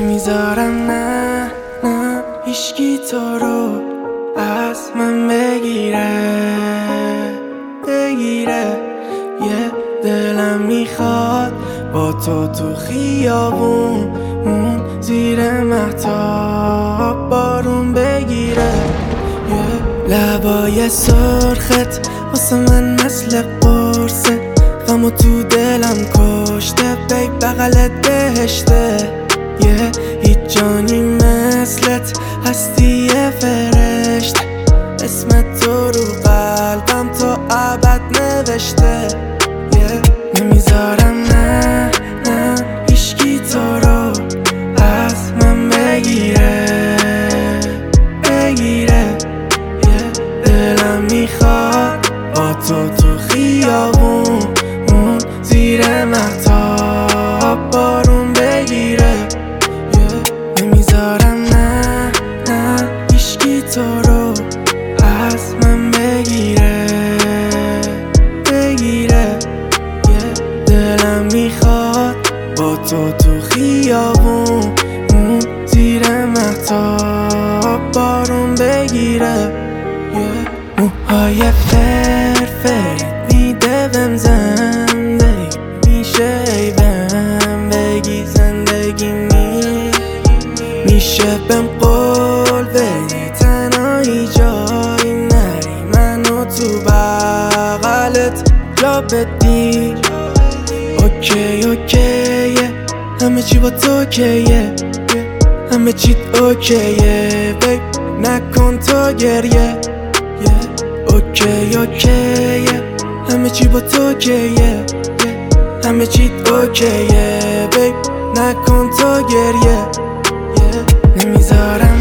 نمیذارم نه هیچکی تو رو از من بگیره یه دلم میخواد با تو خیابون زیر مهتاب بارون بگیره لبای سرخت واسه من مثل قرصه غمو تو دلم کشته بی بغلت بهشته هیچ جانی مثلت هستی فرشته اسم تو رو قلبم تا ابد نوشته نمیذارم نه هیچکی تو رو از من بگیره دلم میخواد با تو خیابون زیر مهتاب بارون بگیره نمیذارم نه هیچکی تو رو از من بگیره دلم میخواد با تو خیابون زیر مهتاب بارون بگیره موهای فرفری میده بهم زندگی میشه ای بهم بگی زندگی میشه بهم قول بدی تنهایی جایی نری منو تو بغلت جا بدی اوکیه همه چی با تو اوکیه همه چیت اوکیه بیب نکن تو گریه اوکیه همه چی با تو اوکیه همه چیت اوکیه بیب نکن تو گریه نمیذارم